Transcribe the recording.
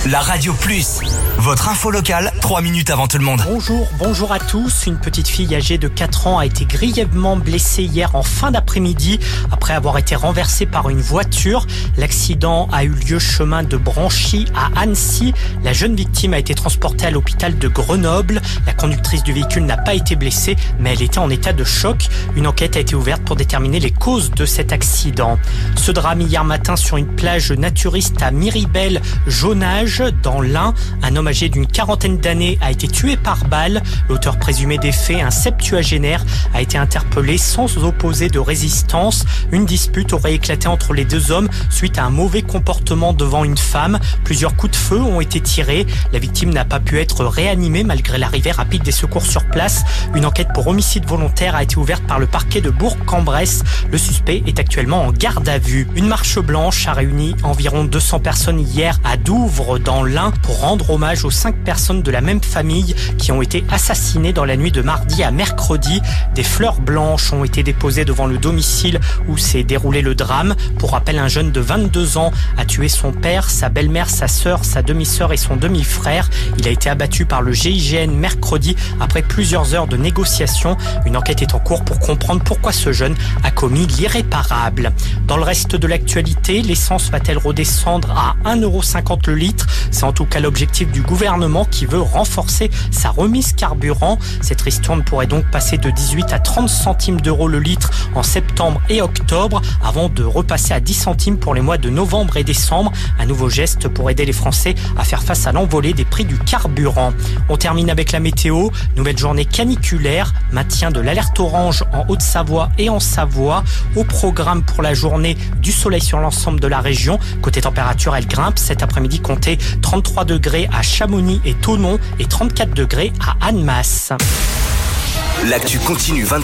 La Radio Plus, votre info locale, 3 minutes avant tout le monde. Bonjour à tous. Une petite fille âgée de 4 ans a été grièvement blessée hier en fin d'après-midi après avoir été renversée par une voiture. L'accident a eu lieu chemin de Branchy à Annecy. La jeune victime a été transportée à l'hôpital de Grenoble. La conductrice du véhicule n'a pas été blessée, mais elle était en état de choc. Une enquête a été ouverte pour déterminer les causes de cet accident. Ce drame hier matin sur une plage naturiste à Miribel-Jaunage, dans l'Ain. Un homme âgé d'une quarantaine d'années a été tué par balle. L'auteur présumé des faits, un septuagénaire, a été interpellé sans opposer de résistance. Une dispute aurait éclaté entre les deux hommes suite à un mauvais comportement devant une femme. Plusieurs coups de feu ont été tirés. La victime n'a pas pu être réanimée malgré l'arrivée rapide des secours sur place. Une enquête pour homicide volontaire a été ouverte par le parquet de Bourg-en-Bresse. Le suspect est actuellement en garde à vue. Une marche blanche a réuni environ 200 personnes hier à Douvres, dans l'Ain, pour rendre hommage aux 5 personnes de la même famille qui ont été assassinées dans la nuit de mardi à mercredi. Des fleurs blanches ont été déposées devant le domicile où s'est déroulé le drame. Pour rappel, un jeune de 22 ans a tué son père, sa belle-mère, sa sœur, sa demi-sœur et son demi-frère. Il a été abattu par le GIGN mercredi après plusieurs heures de négociations. Une enquête est en cours pour comprendre pourquoi ce jeune a commis l'irréparable. Dans le reste de l'actualité, l'essence va-t-elle redescendre à 1,50€ le litre ? C'est en tout cas l'objectif du gouvernement qui veut renforcer sa remise carburant. Cette ristourne pourrait donc passer de 18 à 30 centimes d'euros le litre en septembre et octobre, avant de repasser à 10 centimes pour les mois de novembre et décembre. Un nouveau geste pour aider les Français à faire face à l'envolée des prix du carburant. On termine avec la météo. Nouvelle journée caniculaire, maintien de l'alerte orange en Haute-Savoie et en Savoie. Au programme pour la journée, du soleil sur l'ensemble de la région. Côté température, elle grimpe. Cet après-midi, comptez 33 degrés à Chamonix et Thonon et 34 degrés à Annemasse. L'actu continue